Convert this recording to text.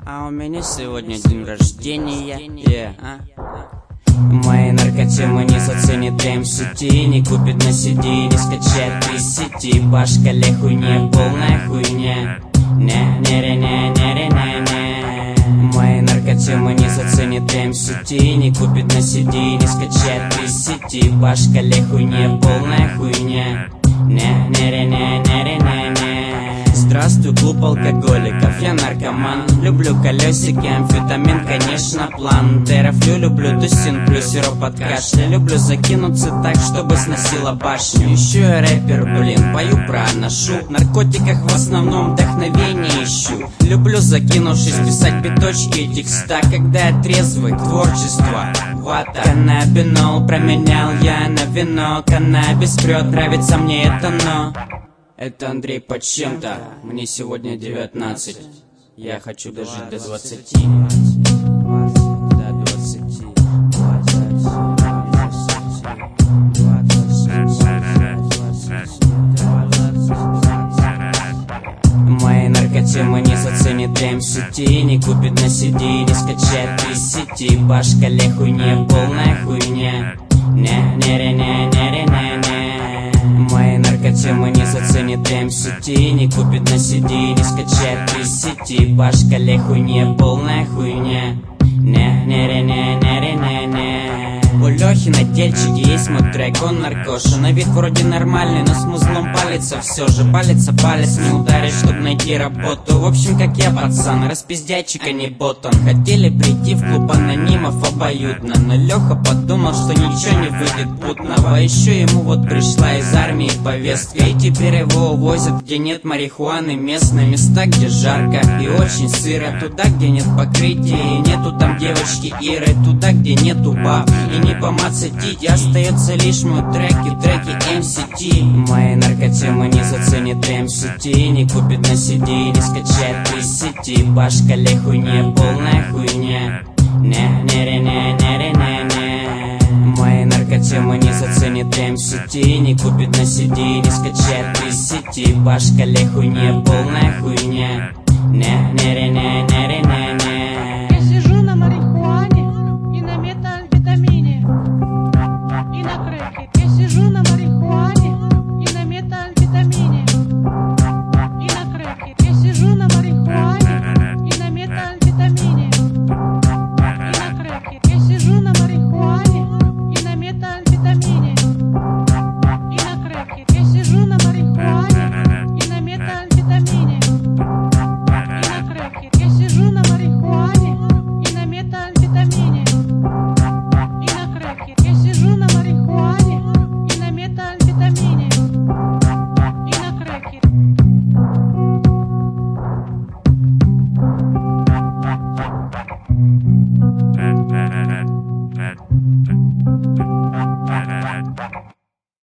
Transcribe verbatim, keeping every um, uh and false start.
А у меня сегодня день рождения, yeah. а? Мои наркоте мы не заценит эм си ти, не купит на си ди, не скачает из сети. По шкале хуйня, полная хуйня. Не, не, не, не, не, не, не. Мои наркоте мы не заценит эм си ти, не купит на си ди, не скачает из сети. По шкале хуйня, полная хуйня. Не, не, не, не, не, не, не. Здравствуй, клуб алкоголиков, я наркоман. Люблю колесики, амфетамин, конечно, план. Терафлю, люблю тусин, плюс сироп от кашля. Люблю закинуться так, чтобы сносила башню. Еще я рэпер, блин, пою про ношу. В наркотиках в основном вдохновение ищу. Люблю, закинувшись, писать биточки и текста. Когда я трезвый, творчество, вата. Каннабинол променял я на вино. Каннабис прет, нравится мне это, но... Это Андрей под чем-то, мне сегодня девятнадцать. Я хочу дожить до двадцати. До двадцати. Мои наркоте мы не заценит эм си ти, не купит на си ди, не скачает из сети. По шкале хуйня, полная хуйня. Не, не, не, не, не, не, не. Мои наркоте мы не заценит эм си ти, не купит на си ди, не скачает из сети. По шкале хуйня, полная хуйня. Не, не, не, не, не, не, не. У Лехи на тельчике есть мой трек, он наркоша. На вид вроде нормальный, но с музлом палится все же. Палец о палец не ударить, чтоб найти работу. В общем, как я, пацан, распиздячик, а не ботан. Хотели прийти в клуб анонимов обоюдно, но Леха подумал, что ничего не выйдет путного. А еще ему вот пришла из армии повестка, и теперь его увозят, где нет марихуаны. Местные места, где жарко и очень сыро. Туда, где нет покрытия и нету там девочки Иры. Туда, где нету баб и не помацать дить. Остается лишь мой трек и треки эм си ти. Мои наркоте мы не заценит эм си ти, не купит на си ди, не скачает из сети. По шкале хуйня, полная хуйня. Не, не, не, не, не, не, не. Мои наркоте мы не заценит эм си ти, не купит на си ди, не скачает из сети. По шкале хуйня, полная хуйня. Не, не, не, не, не, не, не. Я сижу на марихуане и на метамфетамине, и на крэке. Я сижу на марихуане и на метамфетамине, и на крэке. Я сижу на марихуане и на метамфетамине, и на крэке. Я сижу на марихуане и на метамфетамине, и на крэке. Я сижу на марихуане и на метамфетамине, и на крэке. Я сижу на марихуане и на метамфетамине, и на крэке. Я сижу на марихуане и на метамфетамине, и на крэке. That, that, that, that, that.